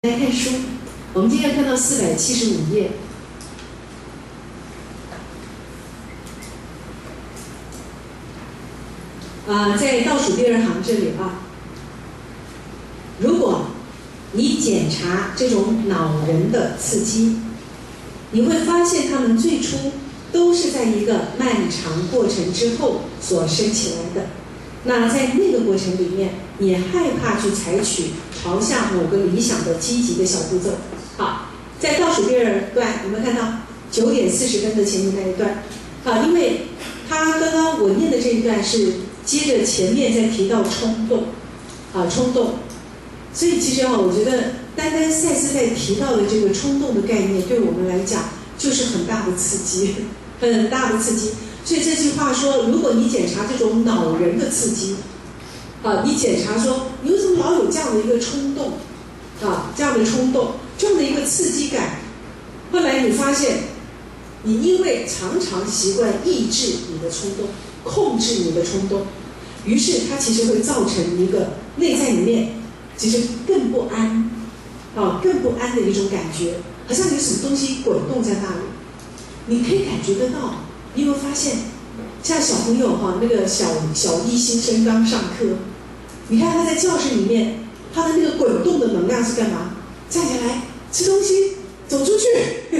来看书，我们今天看到475页。在倒数第2行这里啊，如果你检查这种恼人的刺激，你会发现它们最初都是在一个漫长过程之后所生起来的。那在那个过程里面，你害怕去采取朝向某个理想的积极的小步骤。好，在倒数第2段，有没有看到9点40分的前面那一段？好，因为他刚刚我念的这一段是接着前面在提到冲动，冲动，所以其实我觉得单单赛斯在提到的这个冲动的概念，对我们来讲就是很大的刺激，很大的刺激。所以这句话说，如果你检查这种恼人的刺激，你检查说你为什么老有这样的一个冲动，这样的冲动，这样的一个刺激感，后来你发现，你因为常常习惯抑制你的冲动，控制你的冲动，于是它其实会造成一个内在里面其实更不安，更不安的一种感觉，好像有什么东西滚动在那里，你可以感觉得到。你有没有发现，像小朋友那个小一新生刚上课，你看他在教室里面，他的那个滚动的能量是干嘛？站起来吃东西，走出去，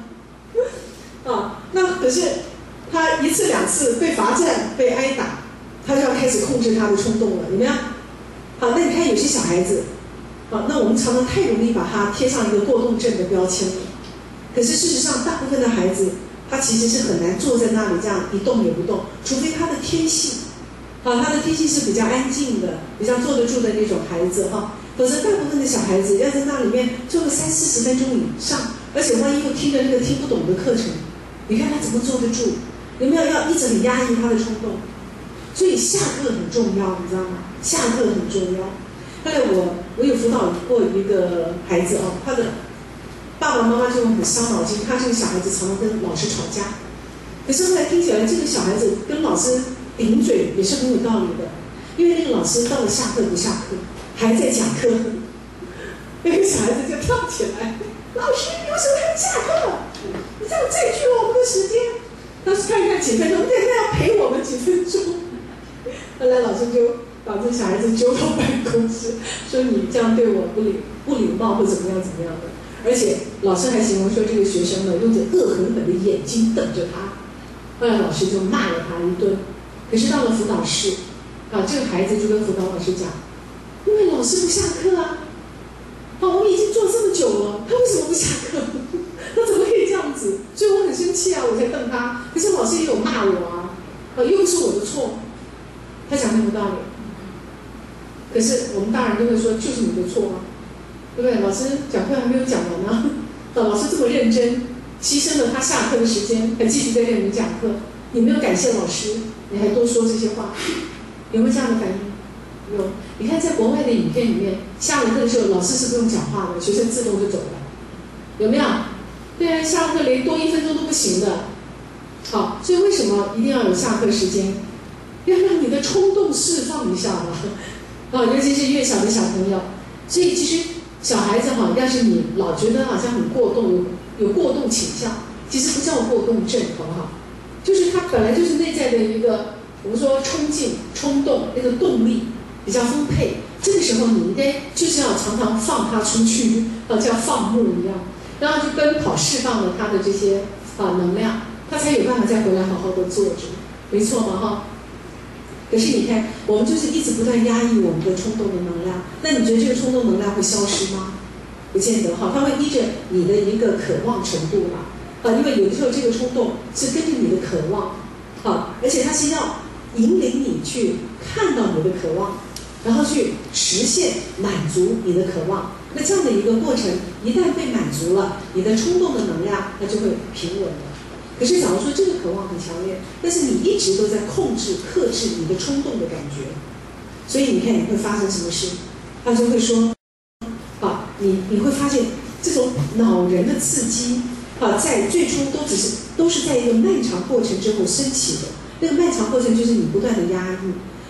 那可是他1次2次被罚站、被挨打，他就要开始控制他的冲动了，有没有？好，那你看有些小孩子，那我们常常太容易把他贴上一个过动症的标签了。可是事实上，大部分的孩子，他其实是很难坐在那里这样一动也不动，除非他的天性，他的天性是比较安静的，比较坐得住的那种孩子否则大部分的小孩子要在那里面坐个30-40分钟以上，而且万一又听着那个听不懂的课程，你看他怎么坐得住？有没有要一直很压抑他的冲动？所以下课很重要，你知道吗？下课很重要。后来我有辅导过一个孩子他的爸爸妈妈就很伤脑筋，他这个小孩子常常跟老师吵架，可是后来听起来这个小孩子跟老师顶嘴也是很有道理的，因为那个老师到了下课不下课，还在讲课，那个小孩子就跳起来，老师你为什么还不下课？你这样占据了我们的时间。当时看一看几分钟，那要陪我们几分钟。后来老师就把这小孩子揪到办公室，说你这样对我不礼貌或怎么样的。而且老师还形容说这个学生呢用着恶狠狠的眼睛等着他。后来老师就骂了他一顿。可是到了辅导室，这个孩子就跟辅导老师讲，因为老师不下课我们已经做这么久了，他为什么不下课？他怎么可以这样子？所以我很生气我才瞪他。可是老师也有骂我又是我的错。他讲很有道理。可是我们大人都会说，就是你的错对不对？老师讲课还没有讲完呢，老师这么认真，牺牲了他下课的时间，还继续在跟你们讲课，你没有感谢老师，你还多说这些话，有没有这样的反应？有。你看在国外的影片里面，下了课的时候，老师是不用讲话的，学生自动就走了，有没有？对啊，下课连多1分钟都不行的。好，所以为什么一定要有下课时间？要让你的冲动释放一下嘛。尤其是越小的小朋友。所以其实小孩子要是你老觉得好像很过动，有过动倾向，其实不叫过动症，好不好？就是他本来就是内在的一个我们说冲劲、冲动那个动力比较丰沛，这个时候你应该就是要常常放他出去，像放牧一样，然后就奔跑释放了他的这些能量，他才有办法再回来好好的坐着，没错嘛可是你看，我们就是一直不断压抑我们的冲动的能量，那你觉得这个冲动能量会消失吗？不见得它会依着你的一个渴望程度因为有的时候这个冲动是根据你的渴望而且它是要引领你去看到你的渴望，然后去实现满足你的渴望。那这样的一个过程一旦被满足了，你的冲动的能量它就会平稳了。可是假如说这个渴望很强烈，但是你一直都在控制、克制你的冲动的感觉，所以你看你会发生什么事？他就会说，你会发现这种恼人的刺激，在最初都是在一个漫长过程之后升起的。那个漫长过程就是你不断的压抑，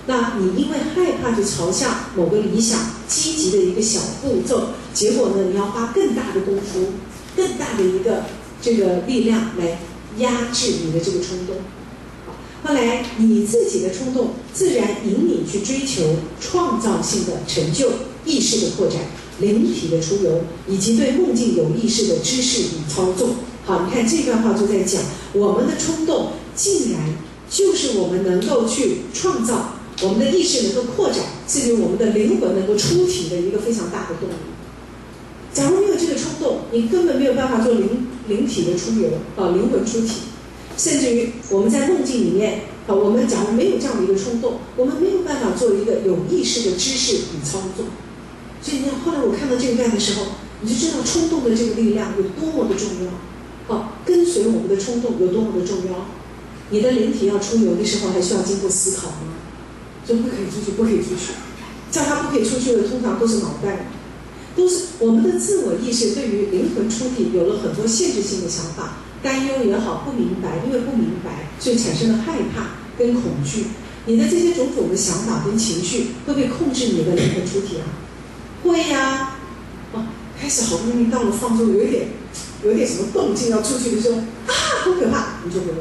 那你因为害怕去朝向某个理想积极的一个小步骤，结果呢，你要花更大的功夫、更大的一个这个力量来压制你的这个冲动。后来你自己的冲动自然引你去追求创造性的成就、意识的扩展、灵体的出游，以及对梦境有意识的知识与操纵。好，你看这段话就在讲，我们的冲动竟然就是我们能够去创造，我们的意识能够扩展，至于我们的灵魂能够出体的一个非常大的动力。假如没有这个冲动，你根本没有办法做灵体的出游啊，灵魂出体。甚至于我们在梦境里面啊，我们假如没有这样的一个冲动，我们没有办法做一个有意识的知识与操纵。所以你看，后来我看到这一段的时候，你就知道冲动的这个力量有多么的重要啊！跟随我们的冲动有多么的重要。你的灵体要出游的时候，还需要经过思考吗？说不可以出去，不可以出去，叫他不可以出去的，通常都是脑袋，都是我们的自我意识对于灵魂出体有了很多限制性的想法。担忧也好，不明白，因为不明白，所以产生了害怕跟恐惧。你的这些种种的想法跟情绪会不会控制你的灵魂出体啊？会呀、开始好不容易到了放松，有一点什么动静要出去的时候，啊，好可怕，你就会问。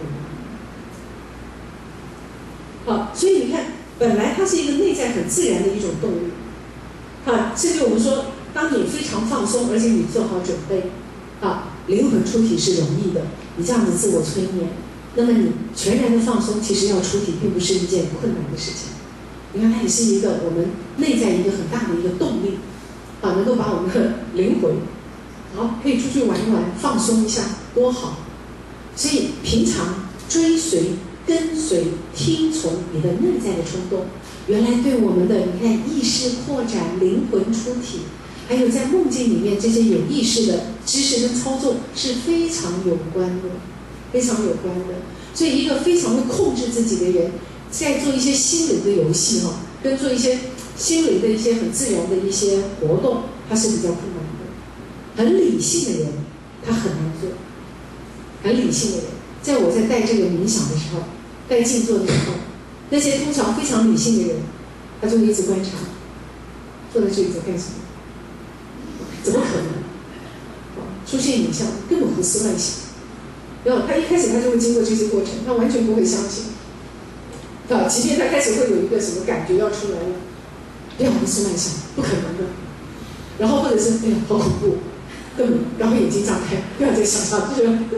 好，所以你看，本来它是一个内在很自然的一种动力。好，甚至我们说，当你非常放松，而且你做好准备，啊。灵魂出体是容易的，你这样子自我催眠，那么你全然的放松，其实要出体并不是一件困难的事情。你看，它也是一个我们内在一个很大的一个动力，啊，能够把我们的灵魂，好，可以出去玩一玩，放松一下，多好。所以平常追随、跟随、听从你的内在的冲动，原来对我们的你看意识扩展、灵魂出体。还有在梦境里面这些有意识的知识跟操纵是非常有关的，非常有关的。所以一个非常会控制自己的人，在做一些心灵的游戏跟做一些心灵的一些很自然的一些活动，它是比较困难的。很理性的人，他很难做。很理性的人，在我在带这个冥想的时候，带静坐的时候，那些通常非常理性的人，他就会一直观察，坐在这里在干什么？怎么可能？出现影像根本胡思乱想。然后他一开始他就会经过这些过程，他完全不会相信。即便他开始会有一个什么感觉要出来了，不要胡思乱想，不可能的。然后或者是哎呀好恐怖，根本然后眼睛张开，不要再想下去了。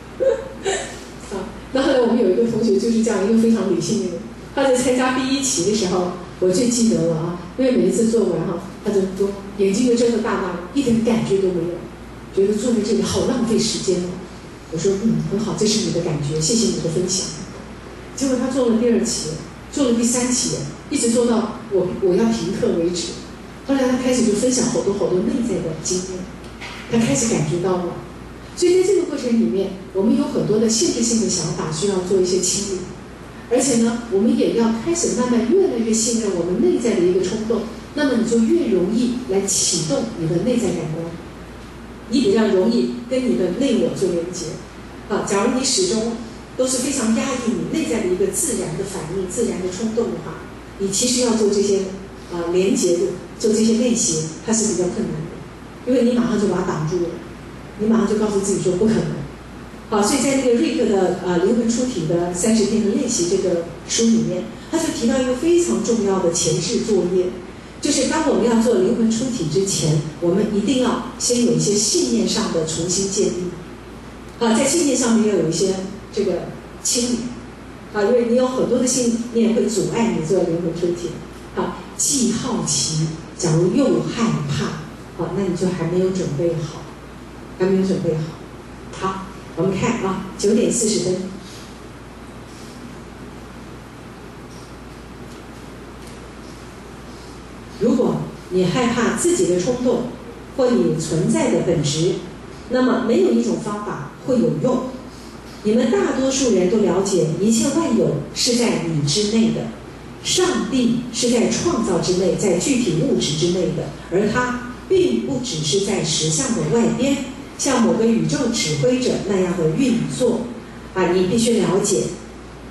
那后来我们有一个同学就是这样一个非常理性的人，他在参加第一期的时候，我最记得了因为每一次做完他就都眼睛就睁得大大的，一点感觉都没有，觉得坐在这里好浪费时间我说很好，这是你的感觉，谢谢你的分享。结果他做了第2期，做了第3期，一直做到我要停课为止。后来他开始就分享好多内在的经验，他开始感觉到了。所以在这个过程里面，我们有很多的限制性的想法需要做一些清理，而且呢，我们也要开始慢慢越来越信任我们内在的一个冲动，那么你就越容易来启动你的内在感官，你比较容易跟你的内我做连接。假如你始终都是非常压抑你内在的一个自然的反应、自然的冲动的话，你其实要做这些连接的、做这些练习，它是比较困难的，因为你马上就把它挡住了，你马上就告诉自己说不可能。所以在那个瑞克的灵魂出体的30天的练习这个书里面，他就提到一个非常重要的前置作业，就是当我们要做灵魂出体之前，我们一定要先有一些信念上的重新建立。在信念上面要有一些这个清理。因为你有很多的信念会阻碍你做灵魂出体。既好奇，假如又害怕，那你就还没有准备好，还没有准备好。好，我们看9点40分。如果你害怕自己的冲动或你存在的本质，那么没有一种方法会有用。你们大多数人都了解，一切万有是在你之内的，上帝是在创造之内，在具体物质之内的，而它并不只是在实相的外边，像某个宇宙指挥者那样的运作。你必须了解，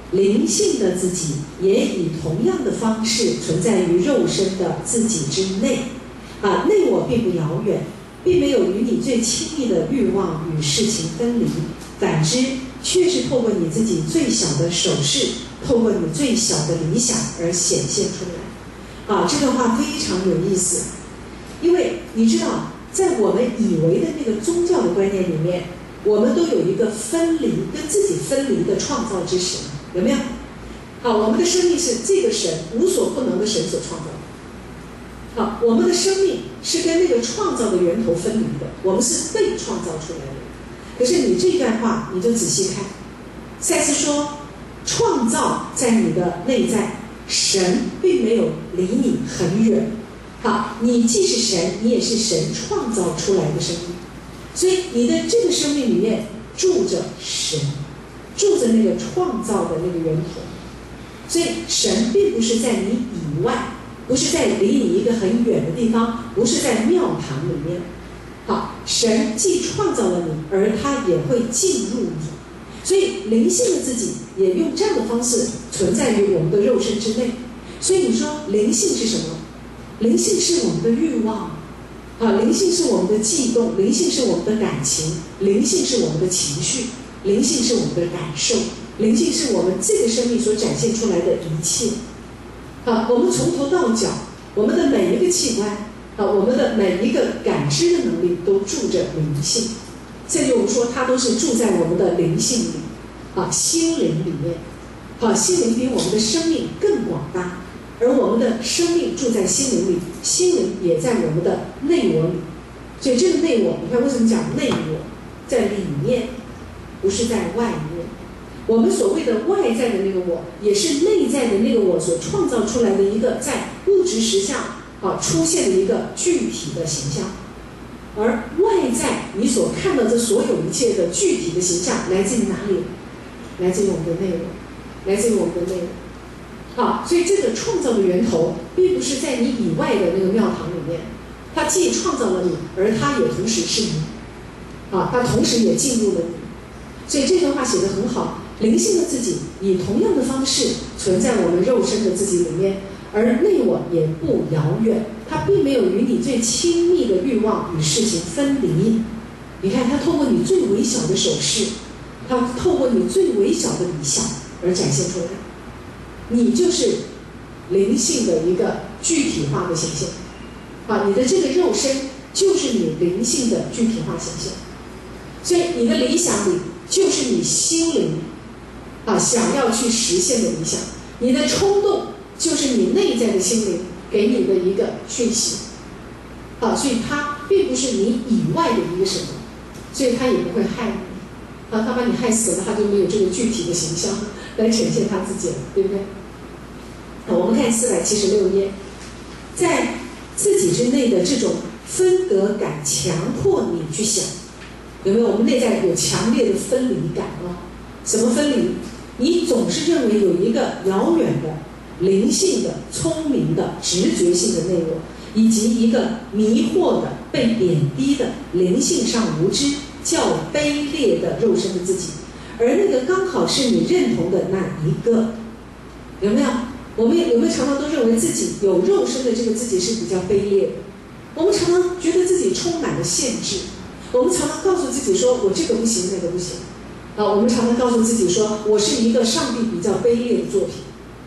灵性的自己也以同样的方式存在于肉身的自己之内。内我并不遥远，并没有与你最亲密的欲望与事情分离，反之，却是透过你自己最小的手势，透过你最小的理想而显现出来。这段话非常有意思，因为你知道，在我们以为的那个宗教的观念里面，我们都有一个分离，跟自己分离的创造之神，有没有？我们的生命是这个神无所不能的神所创造的。我们的生命是跟那个创造的源头分离的，我们是被创造出来的。可是你这段话你就仔细看，赛斯说，创造在你的内在，神并没有离你很远。你既是神，你也是神创造出来的生命，所以你的这个生命里面住着神，住着那个创造的那个源头。所以神并不是在你以外，不是在离你一个很远的地方，不是在庙堂里面。神既创造了你，而他也会进入你，所以灵性的自己也用这样的方式存在于我们的肉身之内。所以你说灵性是什么？灵性是我们的欲望，灵性是我们的悸动，灵性是我们的感情，灵性是我们的情绪，灵性是我们的感受，灵性是我们这个生命所展现出来的一切。我们从头到脚，我们的每一个器官，我们的每一个感知的能力都住着灵性，甚至我们说它都是住在我们的灵性里，心灵里面。心灵比我们的生命更广大，而我们的生命住在心灵里，心灵也在我们的内我里。所以这个内我，你看为什么讲内我在里面，不是在外面。我们所谓的外在的那个我，也是内在的那个我所创造出来的一个在物质实相出现的一个具体的形象。而外在你所看到这所有一切的具体的形象来自于哪里？来自于我们的内我，来自于我们的内我。所以这个创造的源头并不是在你以外的那个庙堂里面，它既创造了你，而它也同时是你，它同时也进入了你。所以这段话写得很好，灵性的自己以同样的方式存在我们肉身的自己里面，而内我也不遥远，它并没有与你最亲密的欲望与事情分离。你看，它透过你最微小的手势，它透过你最微小的理想而展现出来。你就是灵性的一个具体化的显现，你的这个肉身就是你灵性的具体化显现。所以你的理想里就是你心灵想要去实现的理想，你的冲动就是你内在的心灵给你的一个讯息。所以它并不是你以外的一个什么，所以它也不会害你。他把你害死了，他就没有这个具体的形象来呈现他自己了，对不对？我们看476页，在自己之内的这种分隔感强迫你去想，有没有？我们内在有强烈的分离感什么分离？你总是认为有一个遥远的、灵性的、聪明的、直觉性的内我，以及一个迷惑的、被贬低的、灵性上无知、较卑劣的肉身的自己，而那个刚好是你认同的那一个，有没有？我们有没有常常都认为自己有肉身的这个自己是比较卑劣的？我们常常觉得自己充满了限制，我们常常告诉自己说我这个不行那个不行，我们常常告诉自己说我是一个上帝比较卑劣的作品。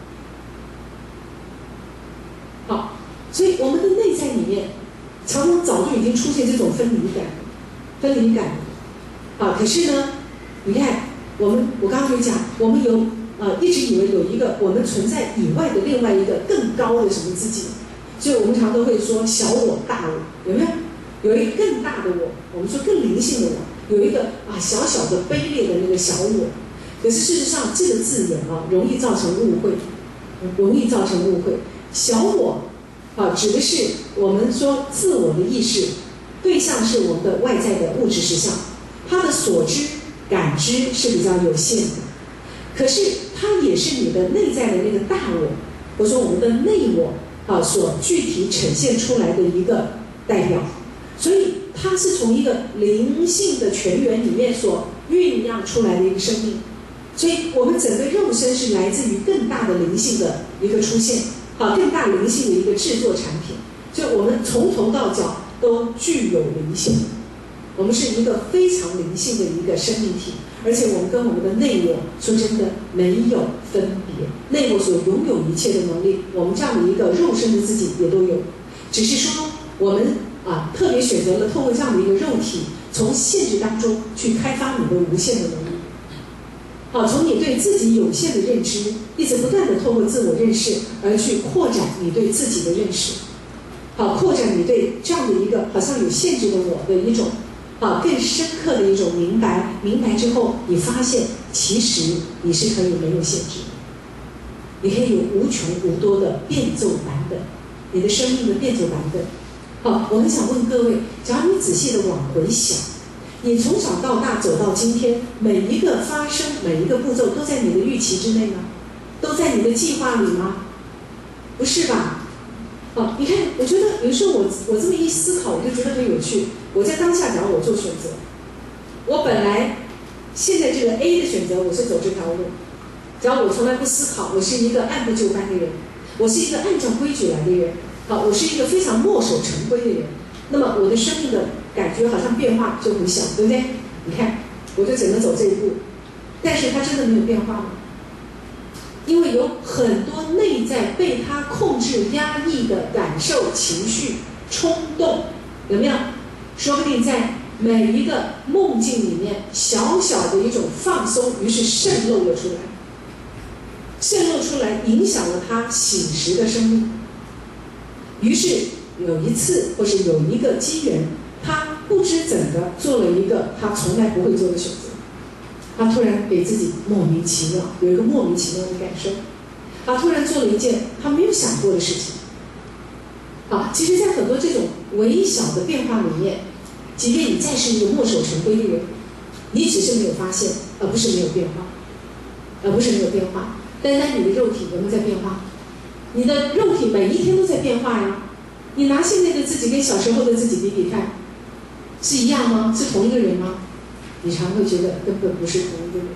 所以我们的内在里面常常早就已经出现这种分离感。可是呢，你看我刚刚有讲，我们有一直以为有一个我们存在以外的另外一个更高的什么自己，所以我们常都会说小我大我，有没有？有一个更大的我们说更灵性的我，有一个小小的卑劣的那个小我。可是事实上这个字眼容易造成误会，小我指的是我们说自我的意识，对象是我们的外在的物质实相，它的所知感知是比较有限的。可是它也是你的内在的那个大我，或者说我们的内我所具体呈现出来的一个代表。所以它是从一个灵性的泉源里面所酝酿出来的一个生命。 所以我们整个肉身是来自于更大的灵性的一个出现，好，更大灵性的一个制作产品。所以我们从头到脚都具有灵性，我们是一个非常灵性的一个生命体，而且我们跟我们的内我说真的没有分别，内我所拥有一切的能力，我们这样的一个肉身的自己也都有，只是说我们特别选择了透过这样的一个肉体，从限制当中去开发你的无限的能力。好，从你对自己有限的认知，一直不断的透过自我认识而去扩展你对自己的认识。好，扩展你对这样的一个好像有限制的我的一种更深刻的一种明白。明白之后，你发现其实你是可以没有限制的，你可以有无穷无多的变奏版本，你的生命的变奏版本。好，我很想问各位，假如你仔细的往回想，你从小到大走到今天，每一个发生，每一个步骤都在你的预期之内吗？都在你的计划里吗？不是吧？你看，我觉得有时候我这么一思考，我就觉得很有趣。我在当下，假如我做选择，我本来现在这个 A 的选择，我是走这条路，只要我从来不思考，我是一个按部就班的人，我是一个按照规矩来的人，我是一个非常墨守成规的人，那么我的生命的感觉好像变化就很小，对不对？你看，我就只能走这一步，但是它真的没有变化吗？因为有很多内在被他控制压抑的感受、情绪、冲动，有没有？说不定在每一个梦境里面，小小的一种放松，于是渗漏了出来，渗漏出来，影响了他醒时的生命。于是有一次，或是有一个机缘，他不知怎的做了一个他从来不会做的选择。他突然给自己莫名其妙有一个莫名其妙的感受，他突然做了一件他没有想过的事情。其实在很多这种微小的变化里面，即便你再是一个墨守成规的人，你只是没有发现，而不是没有变化，单单你的肉体有没有在变化？你的肉体每一天都在变化呀。你拿现在的自己跟小时候的自己比比看，是一样吗？是同一个人吗？你常会觉得根本不是同一个人，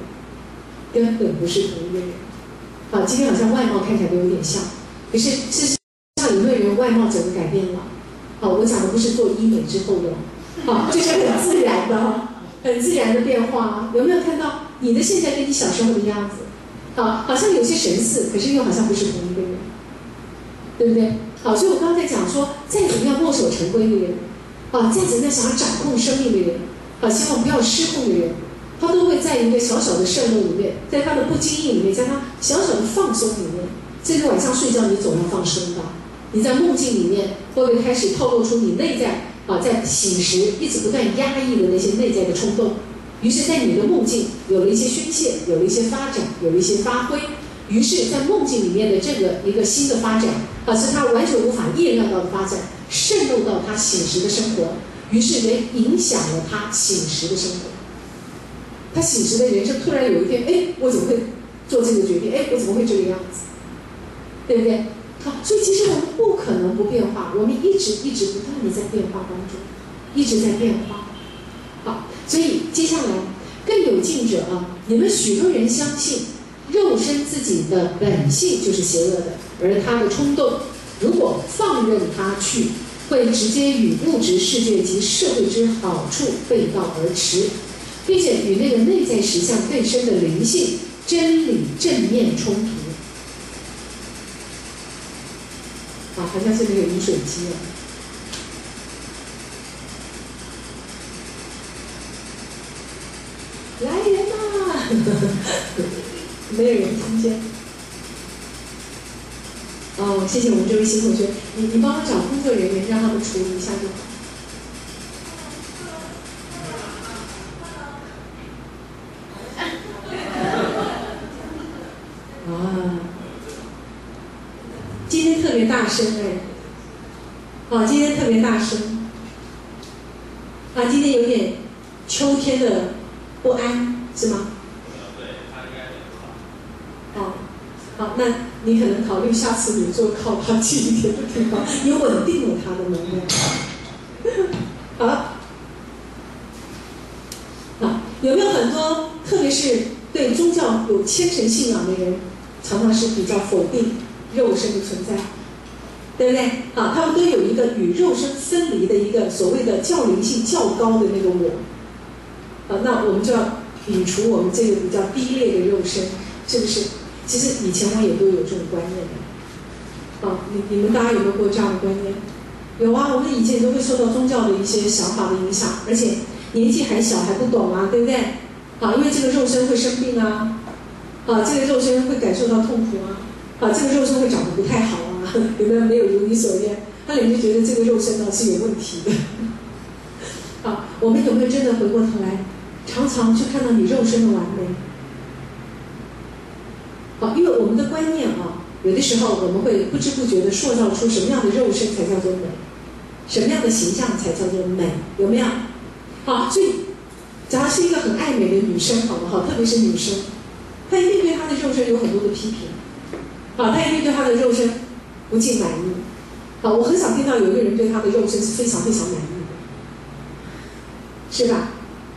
今天好像外貌看起来都有点像，可是事实上有没有人外貌整个改变了？我讲的不是做医美之后的，就是很自然的变化。有没有看到你的现在跟你小时候的样子？好像有些神似，可是又好像不是同一个人，对不对？所以我刚才讲说，再怎么样墨守成规的人，再怎么样想要掌控生命的人，希望不要失控的人，他都会在一个小小的渗漏里面，在他的不经意里面，在他小小的放松里面，这个晚上睡觉你总要放松吧。你在梦境里面会不会开始透露出你内在在醒时一直不断压抑的那些内在的冲动？于是在你的梦境有了一些宣泄，有了一些发展，有了一些发挥。于是在梦境里面的这个一个新的发展，是他完全无法意料到的发展，渗透到他醒时的生活，于是也影响了他醒时的生活。他醒时的人生突然有一天，我怎么会做这个决定？我怎么会这个样子？对不对？所以其实我们不可能不变化，我们一直不断的在变化当中，一直在变化。所以接下来更有劲者你们许多人相信肉身自己的本性就是邪恶的，而他的冲动如果放任他去，会直接与物质世界及社会之好处背道而驰，并且与那个内在实相更深的灵性真理正面冲突。好像是那个饮水机来人呐！没有人听见。谢谢我们这位新同学，你帮我找工作人员，让他们处理一下就好。今天特别大声今天特别大声今天有点秋天的不安，是吗？ 对，他应该很好。好，那你可能考虑下次你坐靠他近一点的地方，也稳定了他的能量。好，有没有很多，特别是对宗教有虔诚信仰的人，常常是比较否定肉身的存在，对不对？啊，他们都有一个与肉身分离的一个所谓的较灵性较高的那个我。那我们就要摒除我们这个比较低劣的肉身，是不是？其实以前我也都有这种观念的。你们大家有没有过这样的观念？有啊，我们以前都会受到宗教的一些想法的影响，而且年纪还小还不懂啊，对不对？因为这个肉身会生病啊，这个肉身会感受到痛苦啊，这个肉身会长得不太好啊，有没有没有如你所愿？那你们就觉得这个肉身呢是有问题的。我们有没有真的回过头来，常常去看到你肉身的完美？因为我们的观念有的时候我们会不知不觉地塑造出什么样的肉身才叫做美，什么样的形象才叫做美，有没有？所以假如是一个很爱美的女生，好不好？特别是女生，她一定对她的肉身有很多的批评，她一定对她的肉身不尽满意。我很少听到有一个人对她的肉身是非常非常满意的，是吧？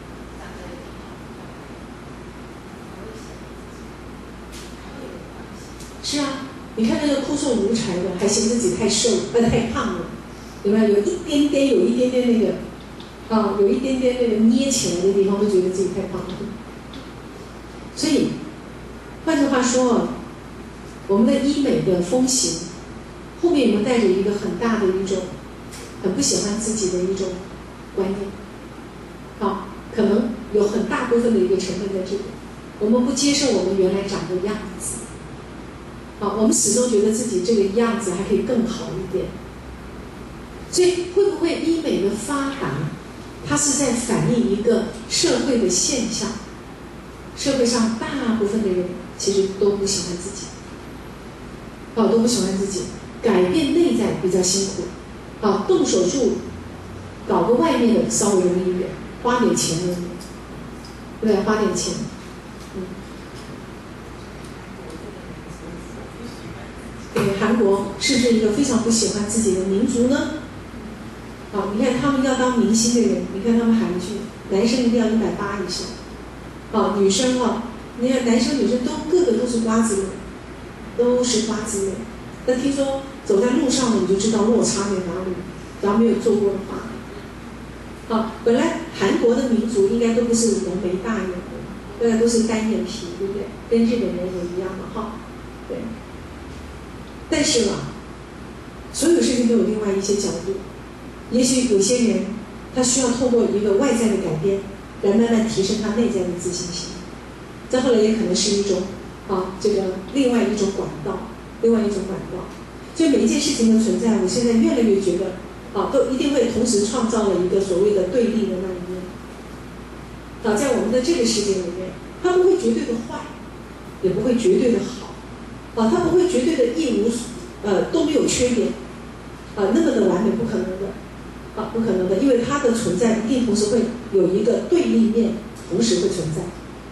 是啊，你看那个枯瘦如柴的，还嫌自己太瘦，太胖了，有没有？有一点点那个，有一点点那个捏起来的地方，都觉得自己太胖了。所以，换句话说，我们的医美的风行，后面有没有带着一个很大的一种很不喜欢自己的一种观念？可能有很大部分的一个成分在这里，我们不接受我们原来长的样子。我们始终觉得自己这个样子还可以更好一点，所以会不会医美的发达，它是在反映一个社会的现象？社会上大部分的人其实都不喜欢自己，都不喜欢自己，改变内在比较辛苦，动手术搞个外面的稍微容易一点，花点钱而已，对，花点钱。韩国是不是一个非常不喜欢自己的民族呢？你看他们要当明星的人，你看他们韩剧，男生一定要180以上，女生你看男生女生个个都是瓜子脸，都是瓜子脸。但听说走在路上呢，你就知道落差在哪里，只要没有做过的话。本来韩国的民族应该都不是浓眉大眼的，大家都是单眼皮，对不对？跟日本人也一样嘛，对。但是所有事情都有另外一些角度。也许有些人他需要透过一个外在的改变，来慢慢提升他内在的自信心。再后来也可能是一种这个另外一种管道。所以每一件事情的存在，我现在越来越觉得都一定会同时创造了一个所谓的对立的那一面。在我们的这个世界里面，它不会绝对的坏，也不会绝对的好。它不会绝对的都没有缺点，那么的完美，不可能的，不可能的，因为它的存在一定同时会有一个对立面，同时会存在。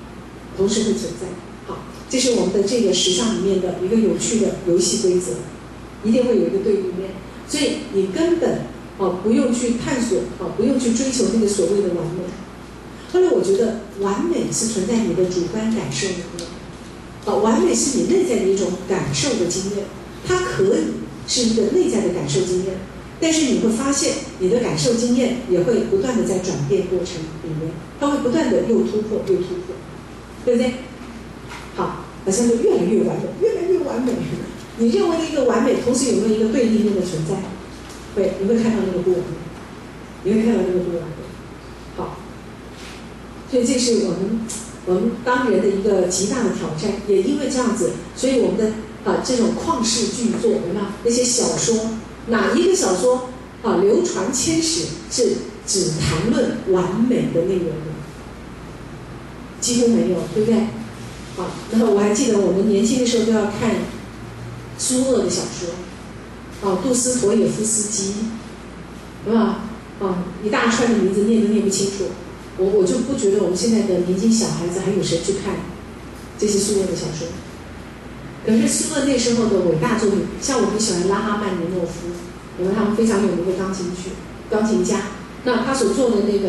好，这是我们的这个时尚里面的一个有趣的游戏规则，一定会有一个对立面，所以你根本不用去探索，不用去追求那个所谓的完美。后来我觉得完美是存在你的主观感受里面。完美是你内在的一种感受的经验，它可以是一个内在的感受经验，但是你会发现你的感受经验也会不断的在转变过程里面，它会不断的又突破，对不对？好，好像就越来越完美。你认为的一个完美，同时有没有一个对立面的存在？你会看到那个不完美，好，所以这是我们当人的一个极大的挑战，也因为这样子，所以我们的这种旷世巨作，有没有那些小说？哪一个小说流传千史是只谈论完美的内容的？几乎没有，对不对？然后我还记得我们年轻的时候都要看苏俄的小说，杜斯妥也夫斯基，对吧？一大串的名字念都念不清楚。我就不觉得我们现在的年轻小孩子还有谁去看这些苏俄的小说。可是苏俄那时候的伟大作品，像我很喜欢拉哈曼尼诺夫，因为他们非常有名的钢琴家。那他所做的那个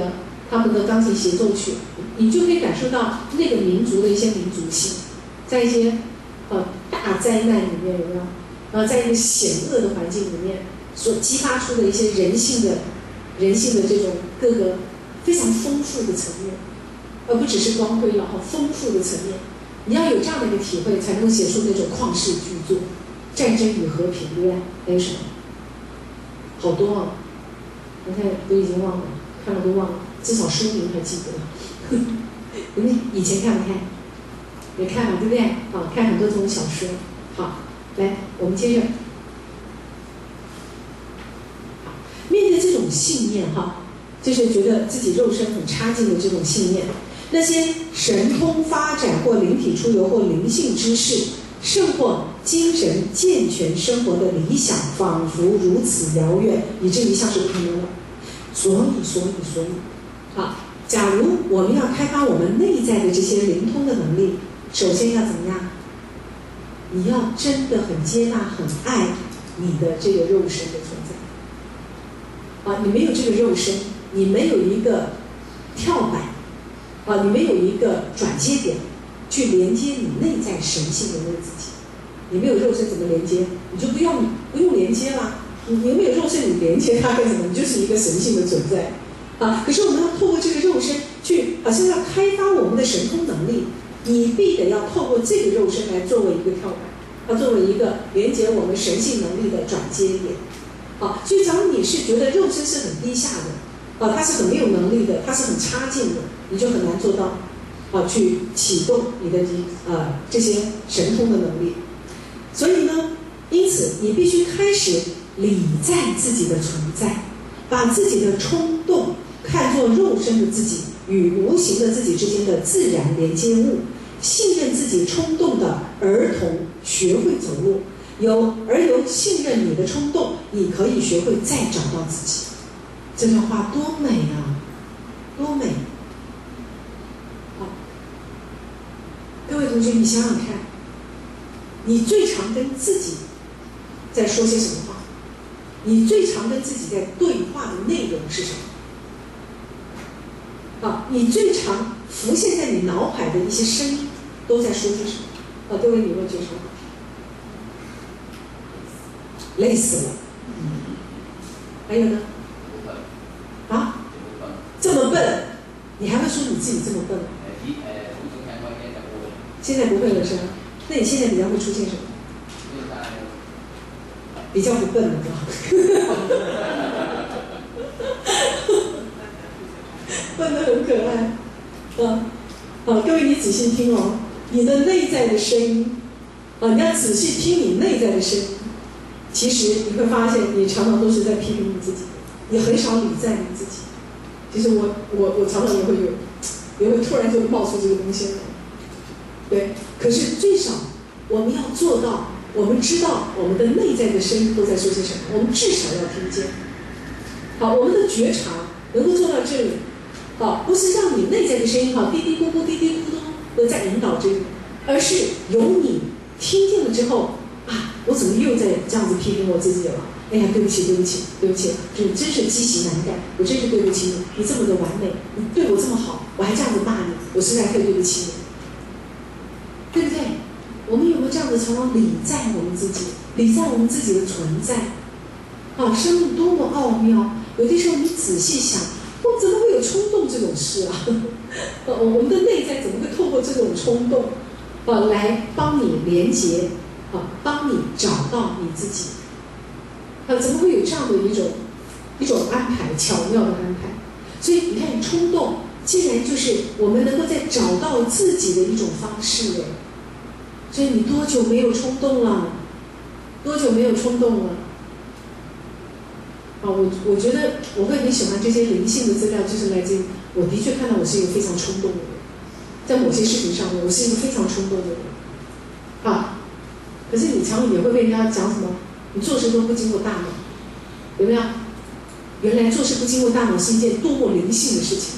他们的钢琴协奏曲，你就可以感受到那个民族的一些民族性，在一些大灾难里面有没有？在一个险恶的环境里面所激发出的一些人性的这种各个非常丰富的层面，而不只是光辉了丰富的层面。你要有这样的一个体会，才能够写出那种旷世巨作，《战争与和平》，对不对？还有什么？好多啊！你看都已经忘了，看了都忘了，至少书名还记得。你们以前看不看？也看了，对不对？看很多这种小说。好，来，我们接着。面对这种信念就是觉得自己肉身很差劲的这种信念，那些神通发展或灵体出游或灵性知识，甚或精神健全生活的理想，仿佛如此遥远，以至于像是不可能了。所以，假如我们要开发我们内在的这些灵通的能力，首先要怎么样？你要真的很接纳、很爱你的这个肉身的存在。你没有这个肉身，你没有一个跳板，你没有一个转接点，去连接你内在神性的那个自己。你没有肉身怎么连接？你就不用连接啦。你没有肉身，你连接它干什么？你就是一个神性的存在。可是我们要透过这个肉身去，好像要开发我们的神通能力，你必得要透过这个肉身来作为一个跳板，作为一个连接我们神性能力的转接点。所以假如你是觉得肉身是很低下的，它是很没有能力的，它是很差劲的，你就很难做到，去启动你的这些神通的能力。所以呢，因此你必须开始礼赞自己的存在，把自己的冲动看作肉身的自己与无形的自己之间的自然连接物，信任自己冲动的儿童学会走路，由信任你的冲动，你可以学会再找到自己。这段话多美啊，多美！各位同学，你想想看，你最常跟自己在说些什么话？你最常跟自己在对话的内容是什么？你最常浮现在你脑海的一些声音都在说些什么？各位，你有没有觉察？累死了。还有呢？这么笨，你还会说你自己这么笨？现在不会了是吧？那你现在比较会出现什么？比较不笨了，笨得很可爱。各位你仔细听哦，你的内在的声音，你要仔细听你内在的声音。其实你会发现，你常常都是在批评你自己，你很少礼赞你自己。其实我常常也会突然就冒出这个东西来，对。可是最少我们要做到，我们知道我们的内在的声音都在说些什么，我们至少要听见。我们的觉察能够做到这里，不是让你内在的声音嘀嘀咕咕嘀嘀咕咕的在引导着你，而是由你听见了之后我怎么又在这样子批评我自己了？哎呀，对不起，就真是积习难改，我真是对不起你，你这么的完美，你对我这么好，我还这样子骂你，我实在太对不起你，对不对？我们有没有这样子常常礼赞我们自己，礼赞我们自己的存在？生命多么奥妙！有的时候你仔细想，我怎么会有冲动这种事啊？我们的内在怎么会透过这种冲动，来帮你连结？帮你找到你自己，怎么会有这样的一种安排，巧妙的安排？所以你看，冲动竟然就是我们能够在找到自己的一种方式。所以你多久没有冲动了？多久没有冲动了？我觉得我会很喜欢这些灵性的资料，就是来自于我的确看到我是一个非常冲动的人，在某些事情上面，我是一个非常冲动的人。可是你常常也会被人家讲什么？你做事都不经过大脑，有没有？原来做事不经过大脑是一件多么灵性的事情，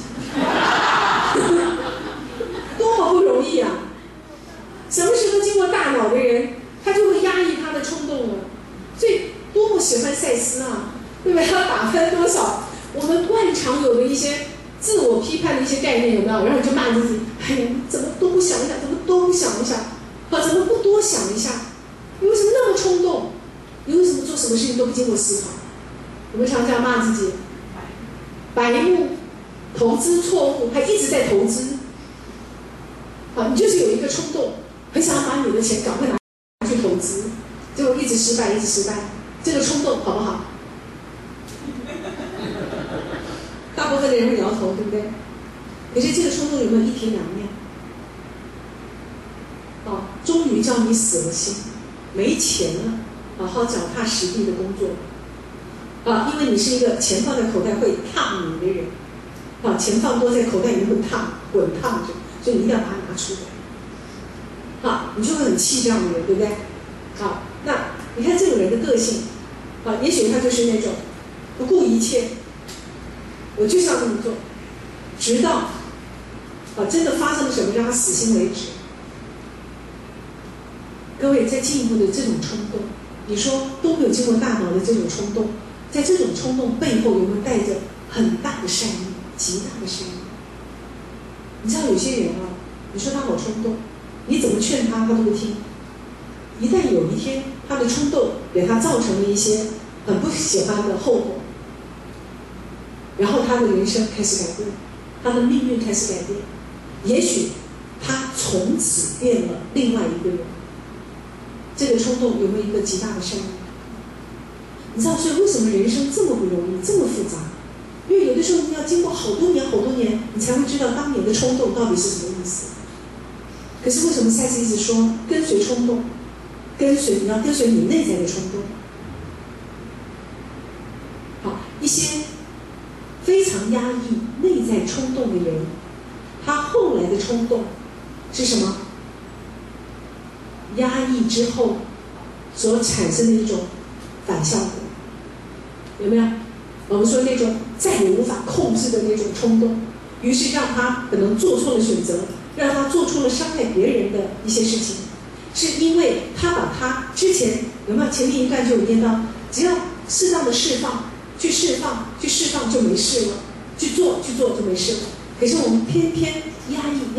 多么不容易啊！什么事都经过大脑的人，他就会压抑他的冲动了。所以多么喜欢赛斯啊，对不对？他打分多少？我们惯常有的一些自我我批判的一些概念有没有？然后你就骂自己，哎呀，你怎么都不想一下，怎么都不想一下，怎么不多想一下？你为什么那么冲动？你为什么做什么事情都不经过思考？我们常常骂自己，白目，投资错误，还一直在投资。你就是有一个冲动，很想要把你的钱赶快拿去投资，结果一直失败，一直失败。这个冲动好不好？大部分的人会摇头，对不对？可是这个冲动有没有一体两面？终于叫你死了心，没钱了，好好脚踏实地的工作。因为你是一个钱放在口袋会烫你的人，钱放多在口袋里面会滚烫着，所以你一定要把它拿出来。你就会很气这样的人，对不对？那你看这种人的个性，也许他就是那种不顾一切，我就是要这么做，直到真的发生了什么让他死心为止。各位，再进一步的这种冲动，你说都没有经过大脑的这种冲动，在这种冲动背后有没有带着很大的善意，极大的善意？你知道有些人你说他好冲动，你怎么劝他都不听。一旦有一天他的冲动给他造成了一些很不喜欢的后果，然后他的人生开始改变，他的命运开始改变，也许他从此变了另外一个人。这个冲动有没有一个极大的善意？你知道，所以为什么人生这么不容易，这么复杂？因为有的时候你要经过好多年、你才会知道当年的冲动到底是什么意思。可是为什么赛斯一直说跟随冲动，你要跟随你内在的冲动？一些非常压抑内在冲动的人，他后来的冲动是什么？压抑之后所产生的一种反效果，有没有？我们说那种再也无法控制的那种冲动，于是让他可能做错了选择，让他做出了伤害别人的一些事情，是因为他把他之前有没有前面一段就有念到，只要适当的释放就没事了，去做就没事了。可是我们偏偏压抑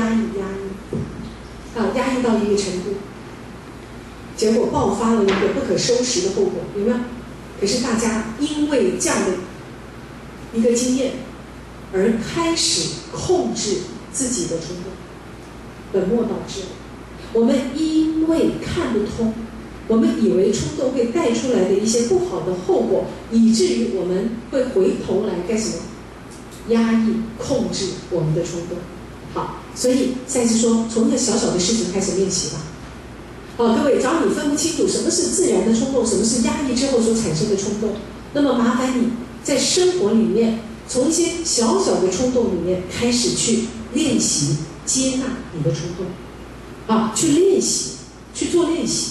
到一个程度，结果爆发了一个不可收拾的后果，有没有？可是大家因为这样的一个经验而开始控制自己的冲动，本末倒置。我们因为看不通，我们以为冲动会带出来的一些不好的后果，以至于我们会回头来干什么？压抑、控制我们的冲动。好，所以赛斯说，从一个小小的事情开始练习吧。各位，只要你分不清楚什么是自然的冲动，什么是压抑之后所产生的冲动，那么麻烦你在生活里面，从一些小小的冲动里面开始去练习接纳你的冲动，去练习，去做练习。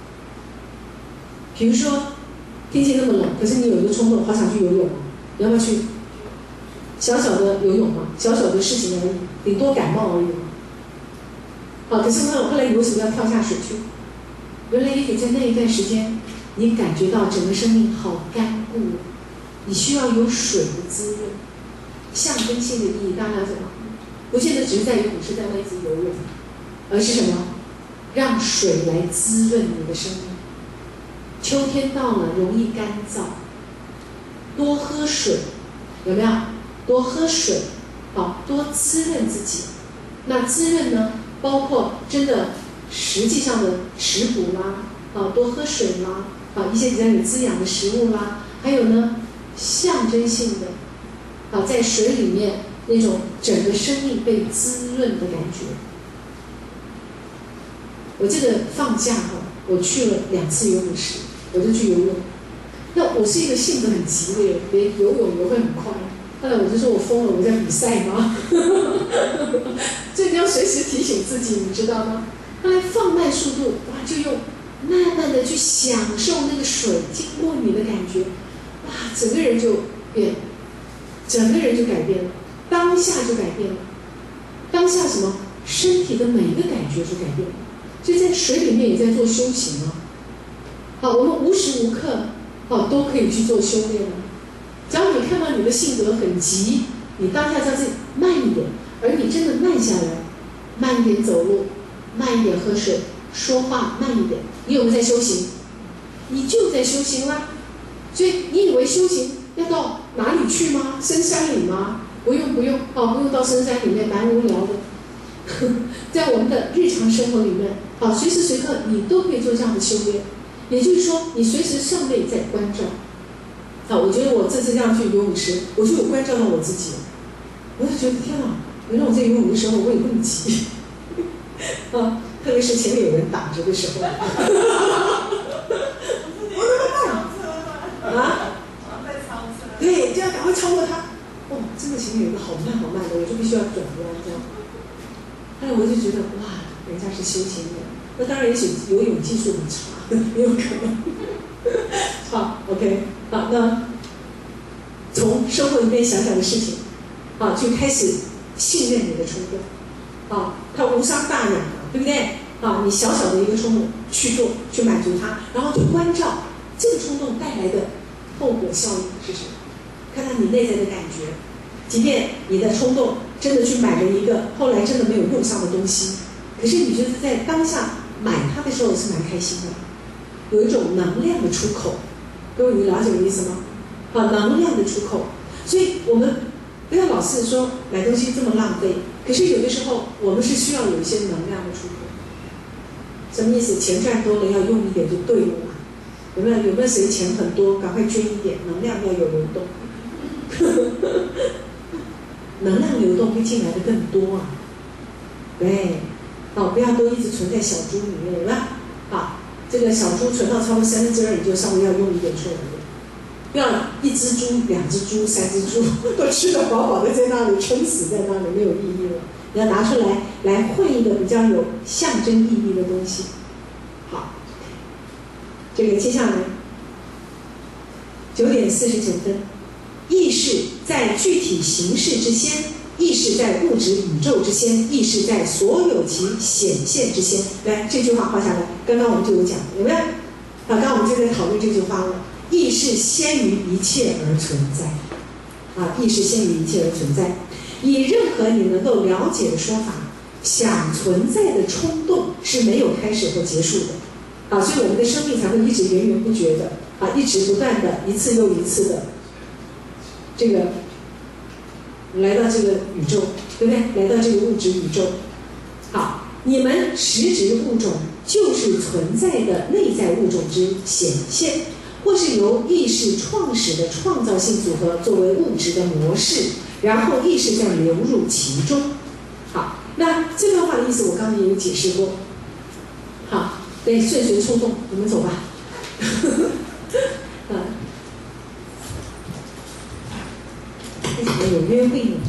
比如说，天气那么冷，可是你有一个冲动，好想去游泳，你要不要去？小小的游泳嘛，小小的事情而已，顶多感冒而已嘛。可是后来你为什么要跳下水去？原来也许在那一段时间，你感觉到整个生命好干固，你需要有水的滋润。象征性的意义，大家了解吗？不见得只是在于你是在那一直游泳，而是什么？让水来滋润你的生命。秋天到了，容易干燥，多喝水，有没有？多喝水，多滋润自己。那滋润呢，包括真的实际上的食补啦，多喝水啦，一些比较有滋养的食物啦，还有呢，象征性的，在水里面那种整个生命被滋润的感觉。我这个放假我去了2次游泳池，我就去游泳。那我是一个性子很急的人，连游泳游会很快。后来我就说我疯了，我在比赛吗？所以你要随时提醒自己，你知道吗？后来放慢速度，就用慢慢的去享受那个水经过你的感觉，整个人就变了，整个人就改变了，当下就改变了，当下什么？身体的每一个感觉就改变了。所以在水里面也在做修行我们无时无刻都可以去做修炼只要你看到你的性格很急， 你当下叫自己慢一点，而你真的慢下来，慢一点走路，慢一点喝水，说话慢一点。你有没有在修行？你就在修行啦。所以你以为修行要到哪里去吗？深山里吗？不用不用哦，不用到深山里面，蛮无聊的。在我们的日常生活里面，随时随刻你都可以做这样的修炼。也就是说，你随时向内在关照。我觉得我这次这样去游泳池，我就有关照到我自己，我就觉得天哪，原来我在游泳的时候我也那么急特别是前面有人挡着的时候对，就要赶快超过他。真的前面有一个好慢好慢的，我就必须要转弯这样。后来我就觉得哇，人家是修行的，那当然也许游泳技术很差，也有可能。好 ，OK， 好，那从生活里面小小的事情，就开始信任你的冲动，它无伤大雅，对不对？你小小的一个冲动去做，去满足它，然后去关照这个冲动带来的后果效应是什么？看看你内在的感觉，即便你的冲动真的去买了一个后来真的没有用上的东西，可是你觉得在当下买它的时候是蛮开心的，有一种能量的出口。各位，你了解我的意思吗？能量的出口。所以我们不要老是说买东西这么浪费，可是有的时候我们是需要有一些能量的出口。什么意思？钱赚多了要用一点就对了嘛。有没有谁钱很多，赶快捐一点，能量要有流动。能量流动会进来的更多啊。对，不要都一直存在小猪里面，有没有？这个小猪存到超过2/3，你就稍微要用一点出来的。不要1只猪、2只猪、3只猪都吃得饱饱的在那里撑死在那里，没有意义了。你要拿出来换一个比较有象征意义的东西。好，这个接下来9点49分，意识在具体形式之先，意识在物质宇宙之先，意识在所有其显现之先。来，这句话画下来，刚刚我们就有讲，有没有？刚刚我们就在讨论这句话了。意识先于一切而存在，意识先于一切而存在。以任何你能够了解的说法，想存在的冲动是没有开始和结束的，所以我们的生命才会一直源源不绝的，一直不断的，一次又一次的，这个来到这个宇宙，对不对？来到这个物质宇宙。好，你们实质物种就是存在的内在物种之显现，或是由意识创始的创造性组合作为物质的模式，然后意识再流入其中。好，那这段话的意思我刚刚也有解释过。好，对，顺随冲动，我们走吧。为什么有约会呢？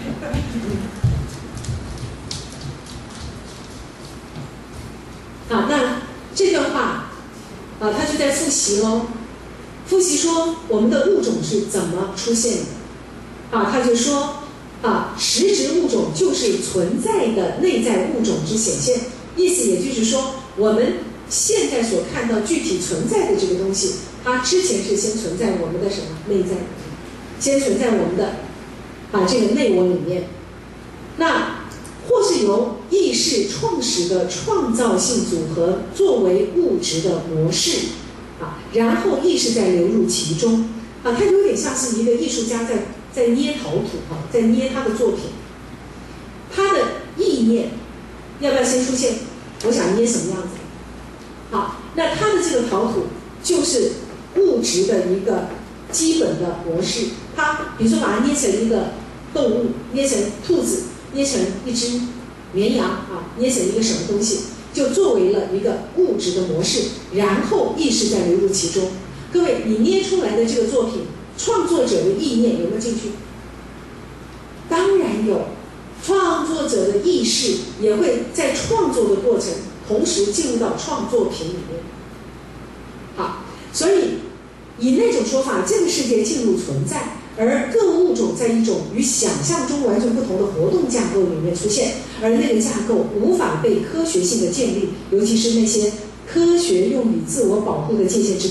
好，那这段话他就在复习喽。复习说我们的物种是怎么出现的。他就说实质物种就是存在的内在物种之显现，意思也就是说，我们现在所看到具体存在的这个东西，它之前是先存在我们的什么内在，先存在我们的这个内我里面。那或是由意识创始的创造性组合作为物质的模式，然后意识再流入其中。它有点像是一个艺术家在捏陶土，在捏他的作品。他的意念要不要先出现？我想捏什么样子？好，那他的这个陶土就是物质的一个基本的模式。他比如说把它捏成一个动物，捏成兔子，捏成一只绵羊捏成一个什么东西，就作为了一个物质的模式，然后意识再流入其中。各位，你捏出来的这个作品，创作者的意念有没有进去？当然有，创作者的意识也会在创作的过程同时进入到创作品里面。好，所以以那种说法，这个世界进入存在，而各物种在一种与想象中完全不同的活动架构里面出现，而那个架构无法被科学性的建立，尤其是那些科学用于自我保护的界限之内。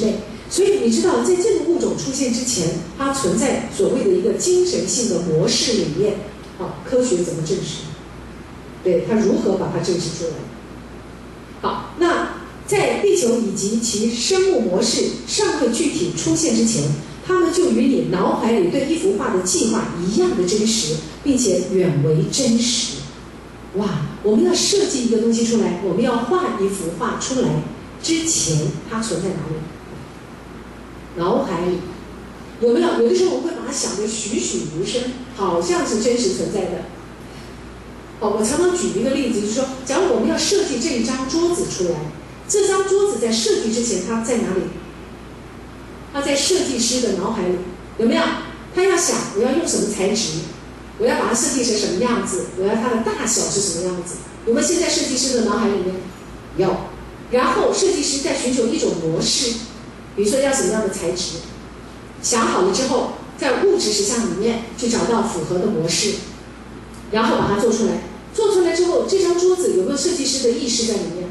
所以你知道，在这个物种出现之前，它存在所谓的一个精神性的模式里面，科学怎么证实？对，它如何把它证实出来？好，那在地球以及其生物模式尚未具体出现之前，它们就与你脑海里对一幅画的计划一样的真实，并且远为真实。哇，我们要设计一个东西出来，我们要画一幅画出来之前，它存在哪里？脑海里有没有？有的时候我们会把它想得栩栩如生，好像是真实存在的。我常常举一个例子，就是说，假如我们要设计这一张桌子出来，这张桌子在设计之前，它在哪里？它在设计师的脑海里，有没有？他要想我要用什么材质，我要把它设计成什么样子，我要它的大小是什么样子？有没有现在设计师的脑海里面？有。然后设计师在寻求一种模式，比如说要什么样的材质，想好了之后，在物质实相里面去找到符合的模式，然后把它做出来。做出来之后，这张桌子有没有设计师的意识在里面？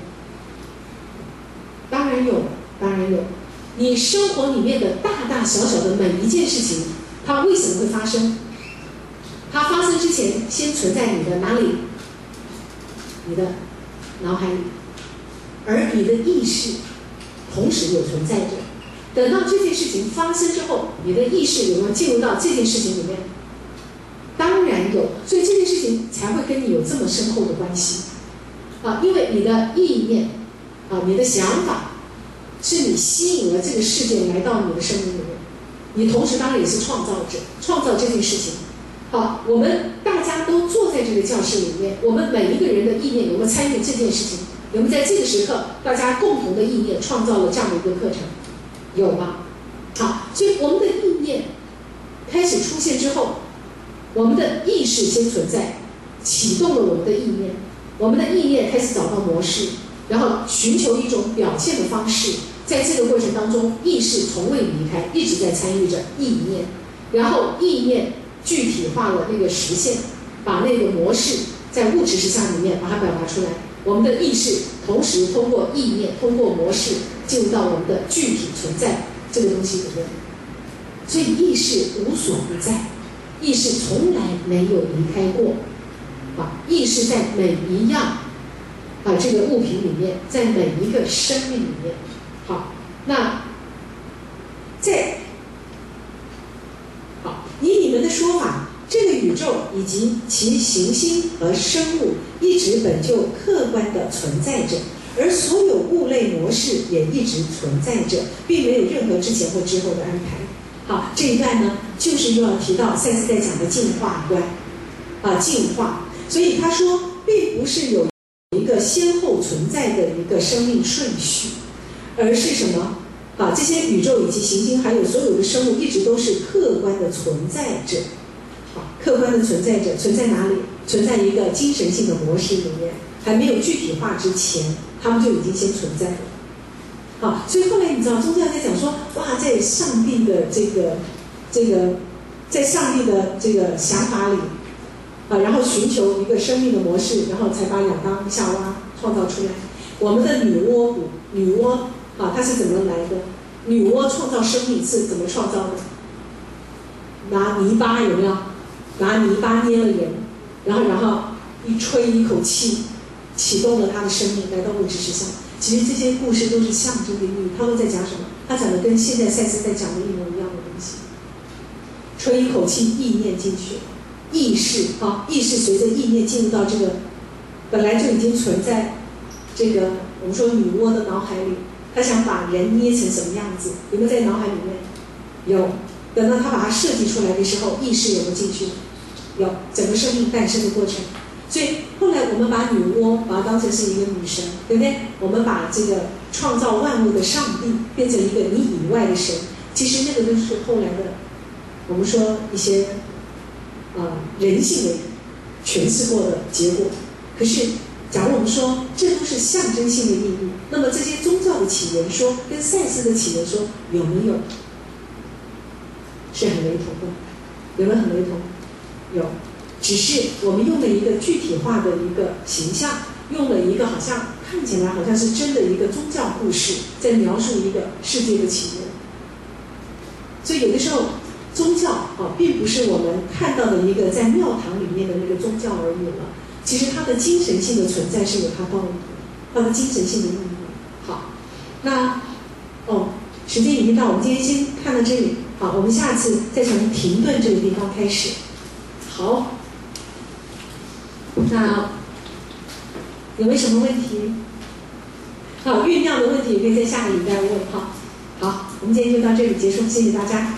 当然有，当然有。你生活里面的大大小小的每一件事情，它为什么会发生？它发生之前，先存在你的哪里？你的脑海里，而你的意识同时也存在着。等到这件事情发生之后，你的意识有没有进入到这件事情里面？当然有，所以这件事情才会跟你有这么深厚的关系因为你的意念你的想法是你吸引了这个事件来到你的生命里面，你同时当然也是创造者，创造这件事情。我们大家都坐在这个教室里面，我们每一个人的意念有没有参与这件事情？有没有在这个时刻大家共同的意念创造了这样的一个课程？有吗？好，所以我们的意念开始出现之后，我们的意识先存在，启动了我们的意念，我们的意念开始找到模式，然后寻求一种表现的方式。在这个过程当中，意识从未离开，一直在参与着意念，然后意念具体化了那个实现，把那个模式在物质实相里面把它表达出来。我们的意识同时通过意念，通过模式进入到我们的具体存在这个东西里面。所以意识无所不在，意识从来没有离开过意识在每一样这个物品里面，在每一个生命里面。好，那以你们的说法，这个宇宙以及其行星和生物一直本就客观地存在着，而所有物类模式也一直存在着，并没有任何之前或之后的安排。好，这一段呢，就是又要提到赛斯在讲的进化观进化。所以他说，并不是有一个先后存在的一个生命顺序，而是什么？这些宇宙以及行星还有所有的生物一直都是客观的存在着。客观的存在着，存在哪里？存在一个精神性的模式里面，还没有具体化之前，他们就已经先存在了。所以后来你知道宗教在讲说，哇，在上帝的在上帝的这个想法里然后寻求一个生命的模式，然后才把亚当夏娃创造出来。我们的女娲它是怎么来的？女娲创造生命是怎么创造的？拿泥巴，有没有？拿泥巴捏了人，然后一吹一口气，启动了他的生命来到物质实相。其实这些故事都是象征的意义，他都在讲什么？他讲的跟现在赛斯在讲的一模一样的东西。吹一口气，意念进去，意识意识随着意念进入到这个本来就已经存在这个我们说女娲的脑海里，他想把人捏成什么样子？有没有在脑海里面？有。等到他把它设计出来的时候，意识有没有进去？有，整个生命诞生的过程。所以后来我们把女娲把它当成是一个女神，对不对？我们把这个创造万物的上帝变成一个你以外的神，其实那个都是后来的我们说一些人性的诠释过的结果。可是假如我们说这都是象征性的意义，那么这些宗教的起源说跟赛斯的起源说有没有是很雷同的？有没有很雷同？有，只是我们用了一个具体化的一个形象，用了一个好像看起来好像是真的一个宗教故事，在描述一个世界的起源。 所以有的时候宗教并不是我们看到的一个在庙堂里面的那个宗教而已了，其实它的精神性的存在是有它道理的，它的精神性的意义。好，那时间已经到，我们今天先看到这里。好，我们下次再从停顿这个地方开始。好，那有没有什么问题？好，酝酿的问题也可以在下个礼拜问哈。好，我们今天就到这里结束，谢谢大家。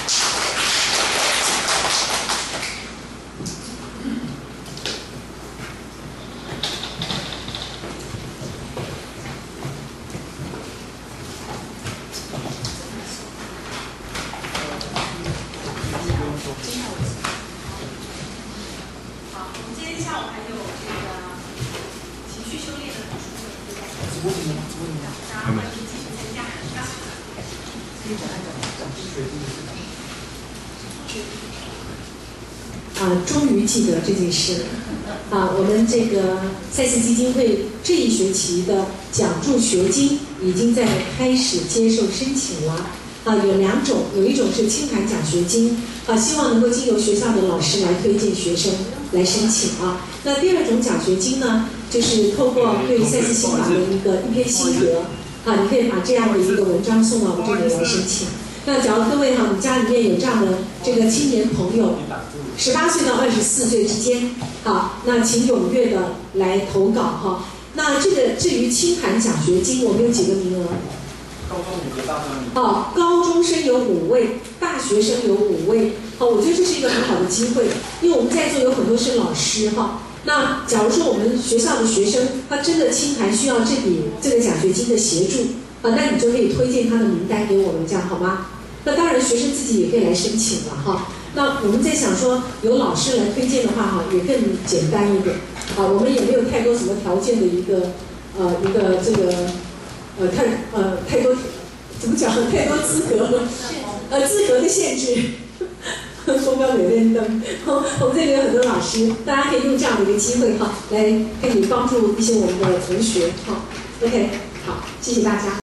终于记得这件事了我们这个赛斯基金会这一学期的奖助学金已经在开始接受申请了有2种，有一种是清谈奖学金希望能够经由学校的老师来推荐学生来申请那第2种奖学金呢，就是透过对赛斯心法的一篇心得你可以把这样的一个文章送到我们这里来申请。那假如各位你家里面有这样的这个青年朋友，18岁到24岁之间，那请踊跃的来投稿那这个至于清谈奖学金，我们有几个名额？ 高中5个，大专高中生有5位，大学生有5位。我觉得这是一个很好的机会，因为我们在座有很多是老师那假如说我们学校的学生他真的清谈需要这个奖学金的协助那你就可以推荐他的名单给我们，这样好吗？那当然学生自己也可以来申请了那我们在想说有老师来推荐的话也更简单一点我们也没有太多什么条件的一个这个太多怎么讲太多资格的限制风标美练灯我们这里有很多老师，大家可以用这样的一个机会来可以帮助一些我们的同学OK 好，谢谢大家。